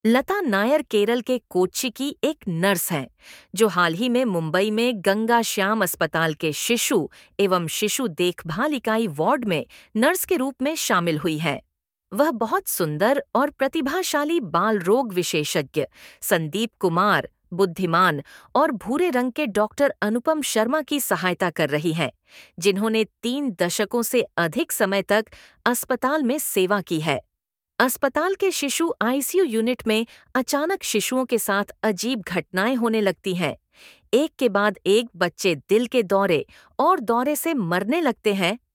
लता नायर केरल के कोच्चि की एक नर्स हैं, जो हाल ही में मुंबई में गंगा श्याम अस्पताल के शिशु एवं शिशु देखभाल इकाई वार्ड में नर्स के रूप में शामिल हुई है। वह बहुत सुंदर और प्रतिभाशाली बाल रोग विशेषज्ञ संदीप कुमार, बुद्धिमान और भूरे रंग के डॉक्टर अनुपम शर्मा की सहायता कर रही हैं, जिन्होंने 3 दशकों से अधिक समय तक अस्पताल में सेवा की है। अस्पताल के शिशु आईसीयू यूनिट में अचानक शिशुओं के साथ अजीब घटनाएं होने लगती हैं। एक के बाद एक बच्चे दिल के दौरे और दौरे से मरने लगते हैं